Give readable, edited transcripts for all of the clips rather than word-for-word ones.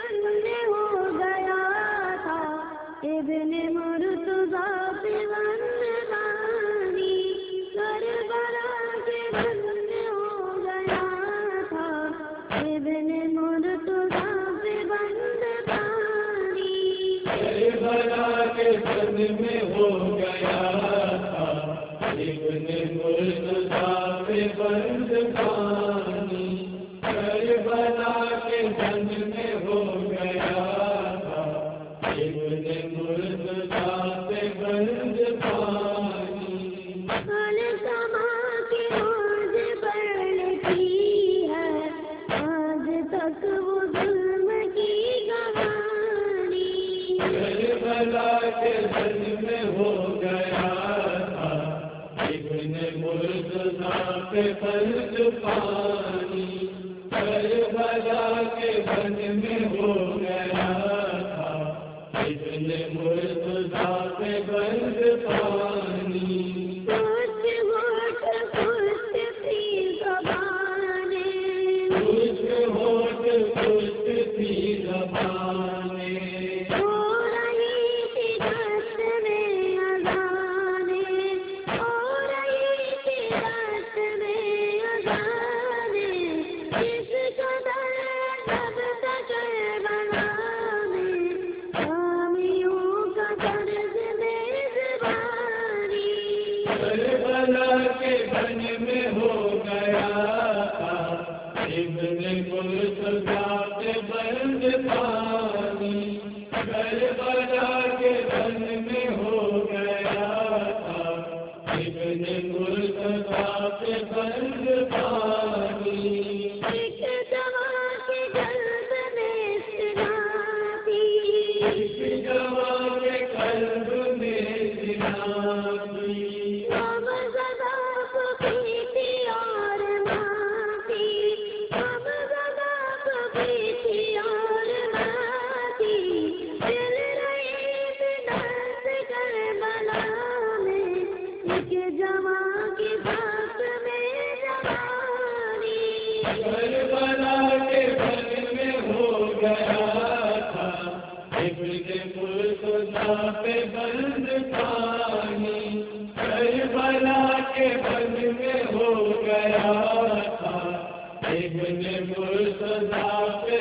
بننے ہو گیا تھا ابن مرتضیٰ پہ بندگانی، کربلا کے بننے ہو گیا تھا ابن مرتضیٰ پہ بندگانی، کربلا کے بن میں ہو گیا تھا ابن مرتضیٰ پہ بندگانی، کربلا کے بن میں ہو گیا تھا ابن مرتضیٰ پہ بندگانی، الزما کی موج بڑھتی ہے آج تک وہ ظلم کی گوانی، کربلا کے بن میں ہو گیا تھا ابن مرتضیٰ پہ بندگانی، کربلا کے بن میں ہو گیا تھا ابن مرتضیٰ پہ بندگانی، کچھ ہوٹ کچھ تھی زبانیں، کچھ ہوٹ کچھ تھی زبانیں، ہو رہی تھی دست میں اذانیں، ہو رہی تھی دست میں اذانیں، اس قدر جب تک کربلا میں حامیوں کا طرز میزبانی، کربلا کے بن میں ہو گیا تھا ابن مرتضیٰ پہ بندگانی، کربلا کے بن میں ہو گیا تھا ابن مرتضیٰ پہ بندگانی، ایک جوان کے قلب میں سنا تھی، ایک جوان کے قلب میں سنا تھی، غم زدہ کبھی تھی اور ماں تھی، غم زدہ کبھی تھی اور ماں تھی، چل رہی تھی دست کربلا میں ایک جوان کی بات میں جوانی، کربلا کے بن میں ہو گیا تھا ابن مرتضیٰ پہ بندگانی، کربلا کے بن میں ہو گیا تھا ابن مرتضیٰ پہ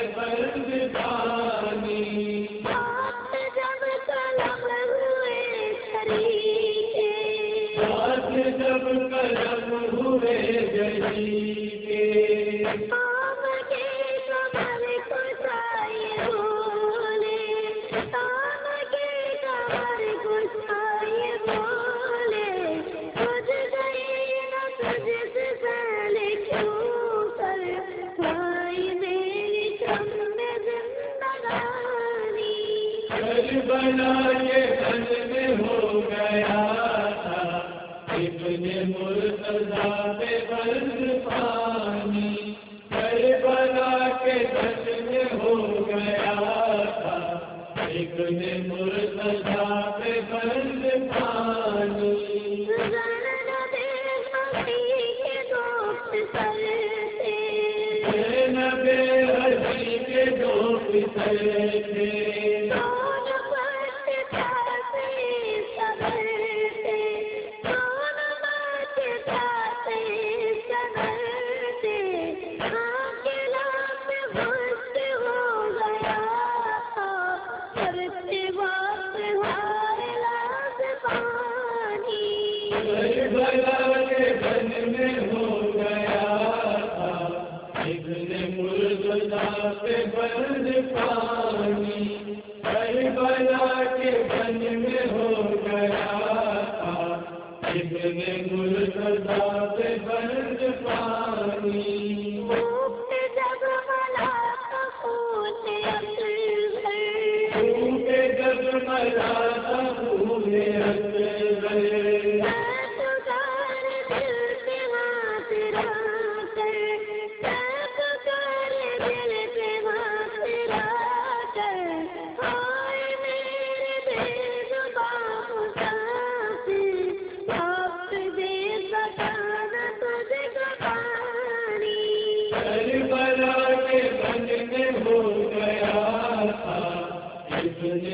بندگانی، آپ جب قلم ہوئے طریقے، ساتھ جب قلم ہوئے جلی کے، آم کے کمر کشائے بولے، آم کے کمر کشائے بولے، تجھ گئی نہ تجھ سے پہلے کیوں کر بھائی میری کم میں زندگانی، کربلا کے بن میں ہو گیا تھا ابن مرتضیٰ پہ بندگانی، کربلا کے بن میں ہو گیا تھا ابن مرتضیٰ پہ بندگانی، زرد دیکھ مسیح کے دوست کرتے، زینب حسین کے دو پسر تھے، کون پت پاتے سبرتے، کون مت پاتے سبرتے، آنکھ لاپ بست ہو گیا تھا کرتے وقت ہار لاس پانی، کربلا کے بن میں ہو گیا تھا ابن مرتضیٰ پہ بندگانی، کربلا کے بن میں ہو گیا تھا ابن مرتضیٰ پہ بندگانی، مفت جب ملا کا خون اصغر، کیونکہ جب ملا تھا خون اصغر، پکار دل پہ ہاتھ رکھ کر، پکار دل پہ ہاتھ رکھ کر، ہائے میرے بے زباں مسافر، وقت دے سکانا تجھ کو پانی، کربلا کے بن میں ہو گیا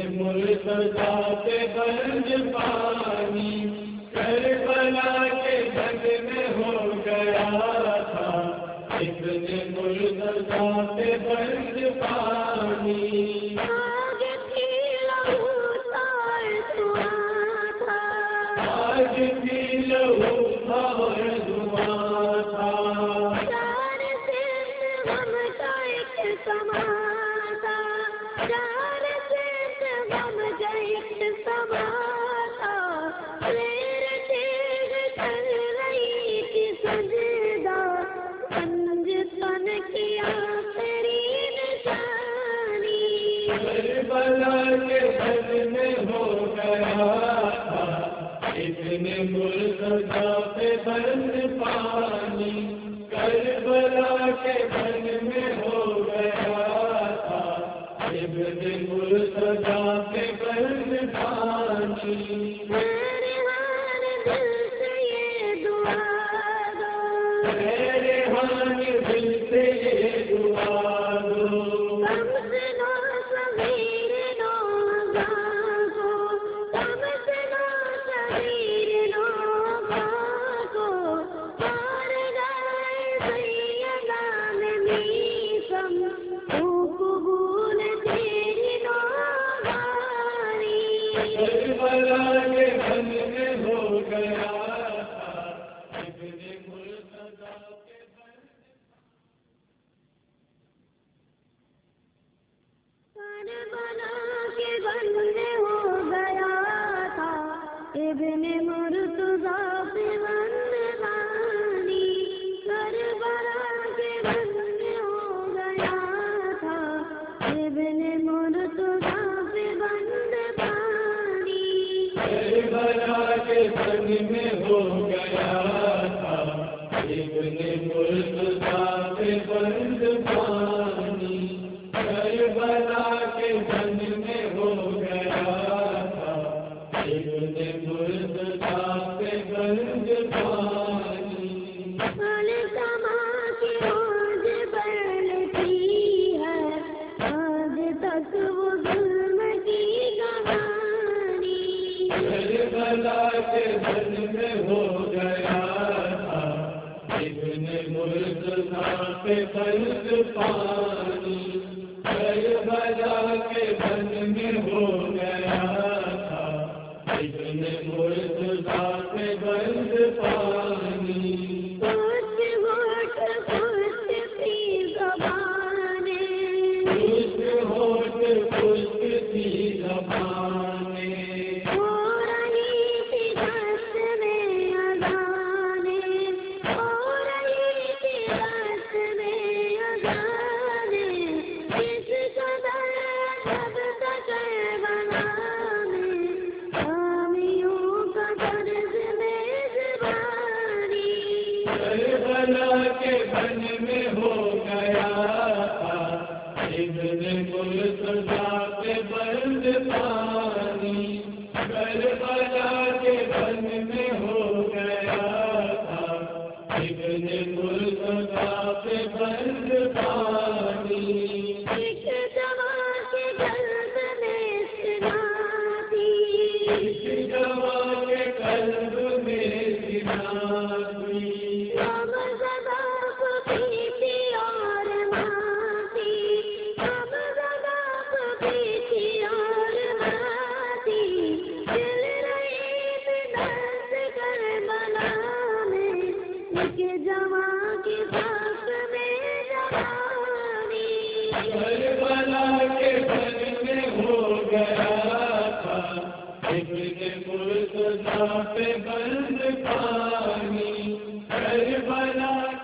مرتضیٰ پہ بند پانی کربلا کے جنگ میں ہو گیا تھا ابن مرتضیٰ پہ بند پانی آگ تھی لہو تار دھواں تھا آج بھی لہو تھا اور دھواں تھا چار سے غم کا ایک سما تھا چار سے غم کا ایک سما تھا پیر تیغ کر رہی تھی سجدہ پنج تن کی آخری نشانی کربلا کے جنگ میں ہو گیا تھا ابن مرتضیٰ پہ بند پانی کربلا کے جنگ میں ہو گیا تھا ابن مرتضیٰ پہ بند پانی میرے ہر دل سے یہ دعا دو میرے ہاں دل سے یہ دعا دو کم سے نو صغیر نو کو کم سے نو صغیر نو کو پار گائے سیدہ میں میسم تو قبول تیری نو باری کربلا کے جنگ میں ہو گیا تھا ابن مرتضیٰ کے بند کربلا کے بند میں ہو گیا تھا ابن مرتضیٰ پہ بند پانی کربلا کے بند میں ہو گیا تھا ابن مرتضیٰ پہ بند پانی کربلا کے جنگ میں ہو گیا تھا ابن مرتضیٰ پہ بند پانی کربلا کے جنگ میں ہو گیا تھا ابن مرتضیٰ پہ بند پانی التما کی روز بڑھتی ہے آج تک وہ ظلم کی کہانی کربلا کے جنگ میں ہو گیا تھا ابن مرتضیٰ پہ بند پانی کربلا کے جنگ میں ہو گیا تھا ابن مرتضیٰ پہ بند پانی کچھ ہوٹ کچھ سی زبانیں خوش ہوٹ خوش تھی زبانیں ہو رہی تھی دست میں اذانیں ہو رہی تھی دست میں اذانیں کس قدر جب تک بنا میں حامیوں کا طرز میزبانی کربلا کے جنگ میں ہو گیا تھا ابن مرتضیٰ پہ بند پانی کربلا کے جنگ میں ہو گیا تھا ابن مرتضیٰ پہ بند پانی ایک جوان کے قلب میں سنا تھی ایک جوان کے قلب میں سنا تھی غم زدہ پپی تھی اور ماں تھی غم زدہ پپی تھی اور ماں تھی چل رہی تھی دست کربلا میں ایک جوان کی سانس میں جوانی کربلا کے جنگ میں ہو گیا تھا ابن مرتضیٰ پہ بند پانی کربلا